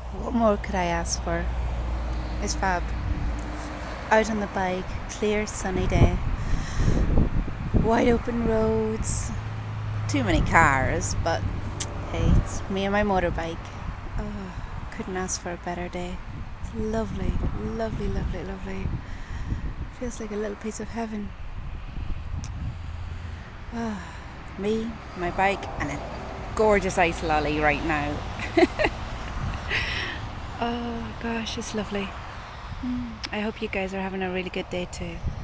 What more could I ask for? It's fab. Out on the bike, clear sunny day, wide open roads, too many cars, but hey, it's me and my motorbike. Oh, couldn't ask for a better day. It's lovely, lovely, lovely, lovely. Feels like a little piece of heaven. Ah, me, my bike, and a gorgeous ice lolly right now. Oh gosh, it's lovely. I hope you guys are having a really good day too.